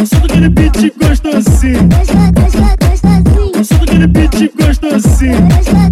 Solta aquele beat gostosinho. Solta aquele beat gostosinho.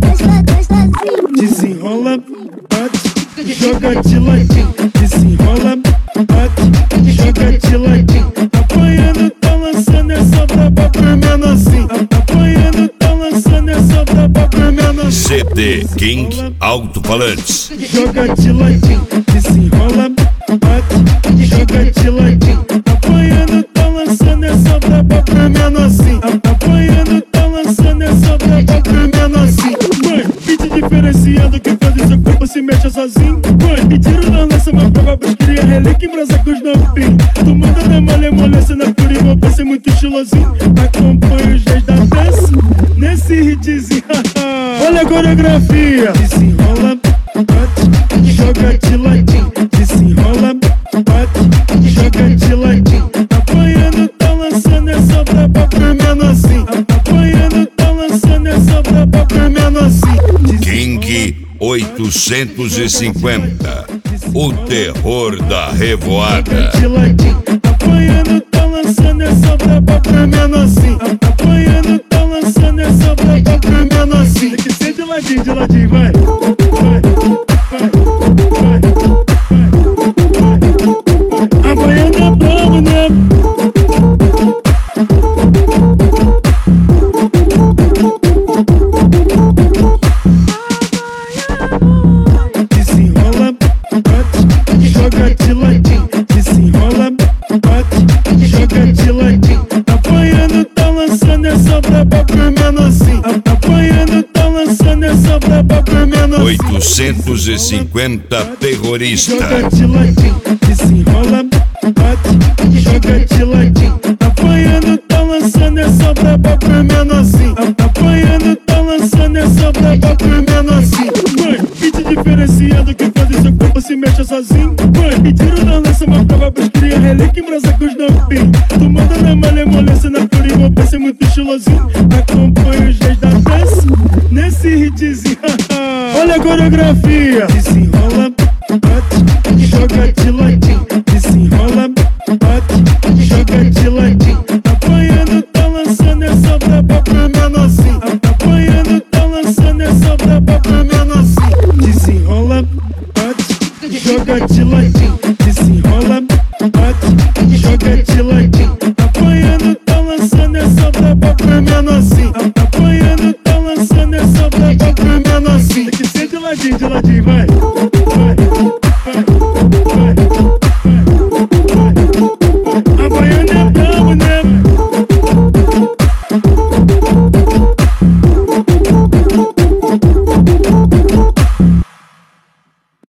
Desenrola, bate, joga de ladinho. Desenrola, bate, joga de ladinho. Apanhando, tá lançando essa braba pra menorzinho. Apanhando, tá lançando essa braba pra menorzinho. CD King Alto-Falantes. Joga de ladinho, desenrola, bate, joga de ladinho. Apanhando, tá lançando essa braba pra menorzinho. Apanhando, tá lançando essa braba pra menorzinho. Mãe, beat diferenciado que faz seu corpo se mexa sozinho. Mãe, me tiro da lança, uma prova pros cria relíquia em brasa com os novinhos. Tu manda na malemolência, na fúria, vou ser muito estilosinho. Acompanha os dias da dança, nesse hitzinho. Olha a coreografia. Desenrola, bate, joga de ladinho. Desenrola, bate, joga de ladinho. Apanhando, tá lançando essa braba pra menorzinho. Apanhando, tá lançando essa braba pra menorzinho. King 850, o terror da revoada. Apanhando, tá lançando essa braba pra menorzinho. Apanhando, tá lançando essa braba pra menorzinho. Tem que ser de ladinho, vai. Apanhando é brabo, né? Desenrola, bate, joga de ladinho. Desenrola, bate, joga de ladinho. Apanhando, tá lançando essa braba pra menorzinho. Apanhando, tá lançando essa braba pra menorzinho. 850 terrorista. Joga de ladinho, desenrola, bate, joga de ladinho. Apanhando, tá lançando essa braba pra menorzinho. Apanhando, tá lançando essa braba pra menorzinho. Mãe, beat diferenciado que faz seu corpo se mexa sozinho. Mãe, me tiro da lança, uma prova pros cria relíquia em brasa com os novinhos. Tu manda na malemolência, na fúria, vou ser muito estilosinho. Acompanha os dias da dança, nesse hitzinho. Olha a coreografia. Desenrola,